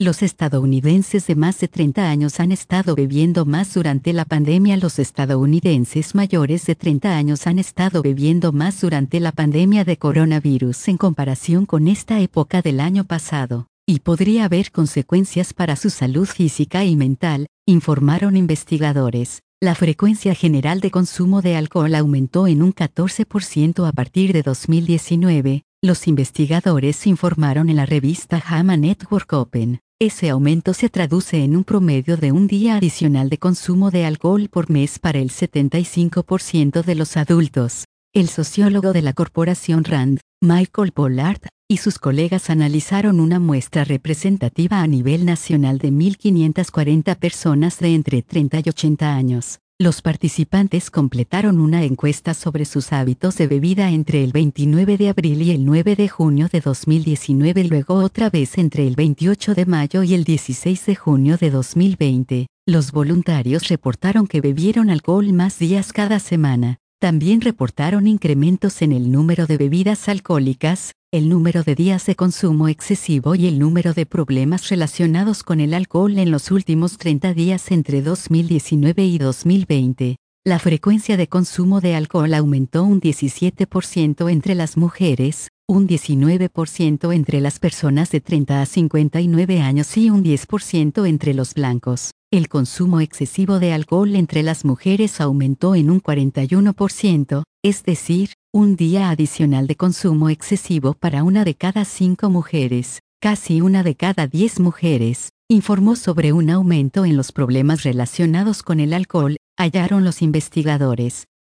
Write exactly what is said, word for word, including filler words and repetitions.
Los estadounidenses de más de treinta años han estado bebiendo más durante la pandemia. Los estadounidenses mayores de treinta años han estado bebiendo más durante la pandemia de coronavirus en comparación con esta época del año pasado, y podría haber consecuencias para su salud física y mental, informaron investigadores. La frecuencia general de consumo de alcohol aumentó en un catorce por ciento a partir de dos mil diecinueve, los investigadores informaron en la revista JAMA Network Open. Ese aumento se traduce en un promedio de un día adicional de consumo de alcohol por mes para el setenta y cinco por ciento de los adultos. El sociólogo de la corporación Rand, Michael Pollard, y sus colegas analizaron una muestra representativa a nivel nacional de mil quinientas cuarenta personas de entre treinta y ochenta años. Los participantes completaron una encuesta sobre sus hábitos de bebida entre el veintinueve de abril y el nueve de junio de dos mil diecinueve, luego otra vez entre el veintiocho de mayo y el dieciséis de junio de dos mil veinte. Los voluntarios reportaron que bebieron alcohol más días cada semana. También reportaron incrementos en el número de bebidas alcohólicas, el número de días de consumo excesivo y el número de problemas relacionados con el alcohol en los últimos treinta días entre dos mil diecinueve y dos mil veinte. La frecuencia de consumo de alcohol aumentó un diecisiete por ciento entre las mujeres, un diecinueve por ciento entre las personas de treinta a cincuenta y nueve años y un diez por ciento entre los blancos. El consumo excesivo de alcohol entre las mujeres aumentó en un cuarenta y uno por ciento, es decir, un día adicional de consumo excesivo para una de cada cinco mujeres, casi una de cada diez mujeres, informó sobre un aumento en los problemas relacionados con el alcohol, hallaron los investigadores.